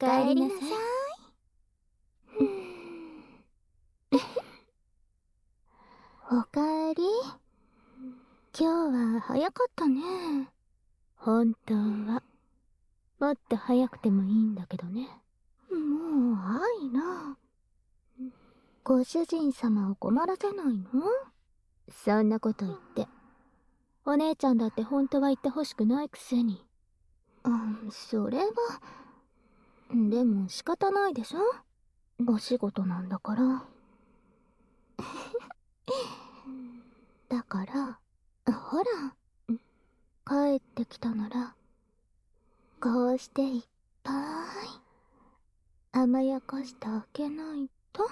かえりなさい。おかえり。今日は早かったね。本当はもっと早くてもいいんだけどね。もう愛な。ご主人様を困らせないの？そんなこと言ってお姉ちゃんだって本当は言ってほしくないくせに。それはでも仕方ないでしょ、お仕事なんだからだからほら、帰ってきたならこうしていっぱい甘やかしてあげないと。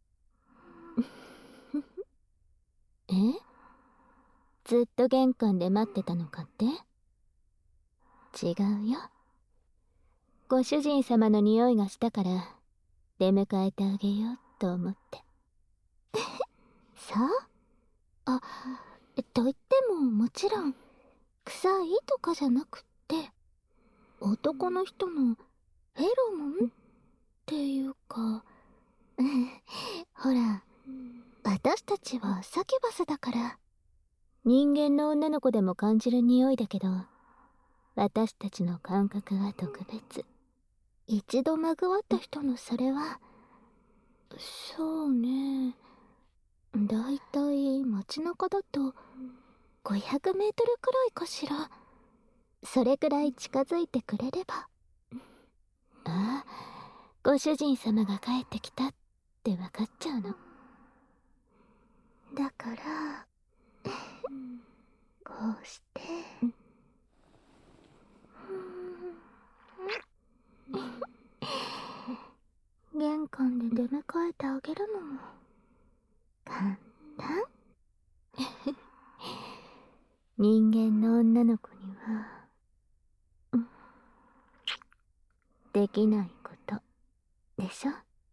え？ずっと玄関で待ってたのかって？違うよ。ご主人様の匂いがしたから出迎えてあげようと思って。さあ、と言ってももちろん臭いとかじゃなくって男の人のフェロモンっていうかほら、私たちはサキュバスだから人間の女の子でも感じる匂いだけど、私たちの感覚は特別。一度まぐわった人のそれは、そうね、だいたい街中だと500メートルくらいかしら。それくらい近づいてくれれば。ああ、ご主人様が帰ってきたって分かっちゃうの。だからこうして玄関で出迎えてあげるのも簡単。人間の女の子にはできないことでしょ。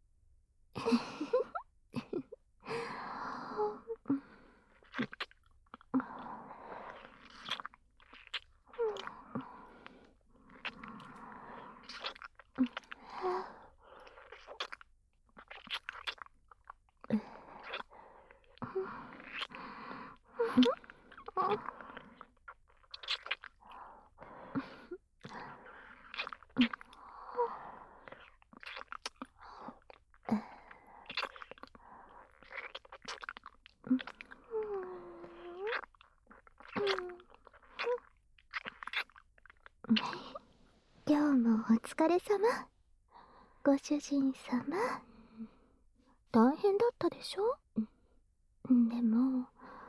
今日もお疲れ様。ご主人様、大変だったでしょ。でも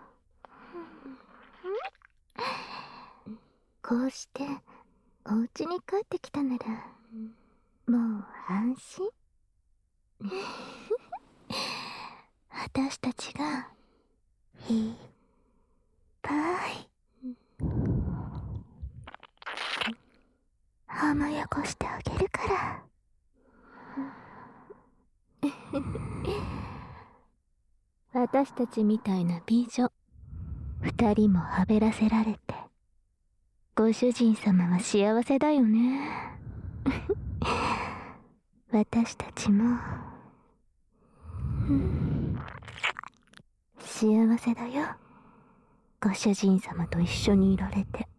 こうしてお家に帰ってきたならもう安心。私たちがいっぱい甘やかしてあげるから。私たちみたいな美女2人もはべらせられて、ご主人様は幸せだよね。私たちも幸せだよ、ご主人様と一緒にいられて。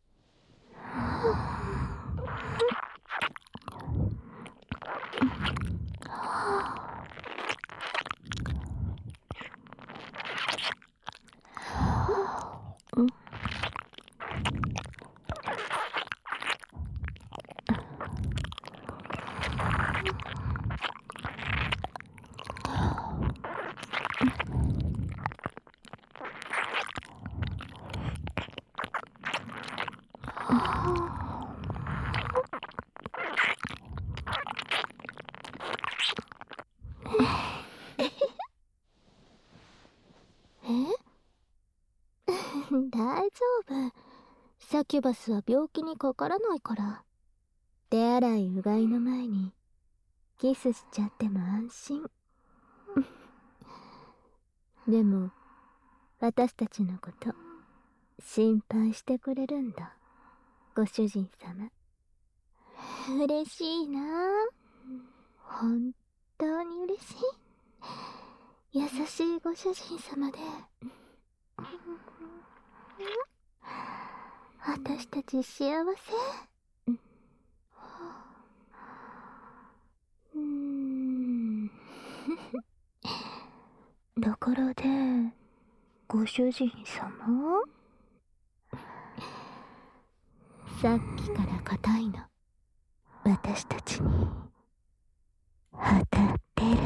大丈夫。サキュバスは病気にかからないから。手洗いうがいの前にキスしちゃっても安心。でも私たちのこと心配してくれるんだ、ご主人様。嬉しいな。 本当に嬉しい。優しいご主人様で、私たち幸せ。ところで、ご主人様？さっきから硬いの。私たちに当たってる。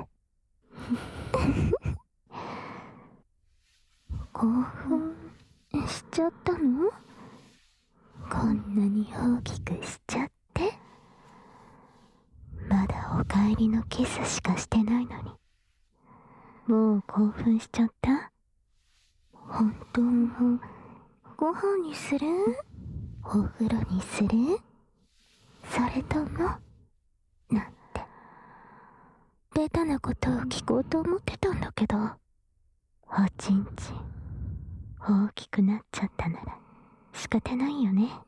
興奮しちゃったの？こんなに大きくしちゃって。まだお帰りのキスしかしてないのに、もう興奮しちゃった？本当はご飯にする？お風呂にする？それともなんてベタなことを聞こうと思ってたんだけど、おちんちん大きくなっちゃったなら仕方ないよね。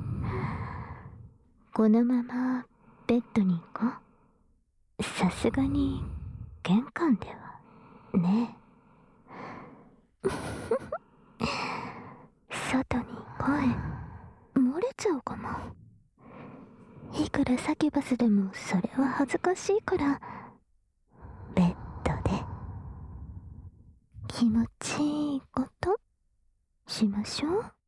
このままベッドに行こう。さすがに玄関ではね。外に声漏れちゃうかも。いくらサキュバスでもそれは恥ずかしいから、ベッドで気持ちいいことしましょう。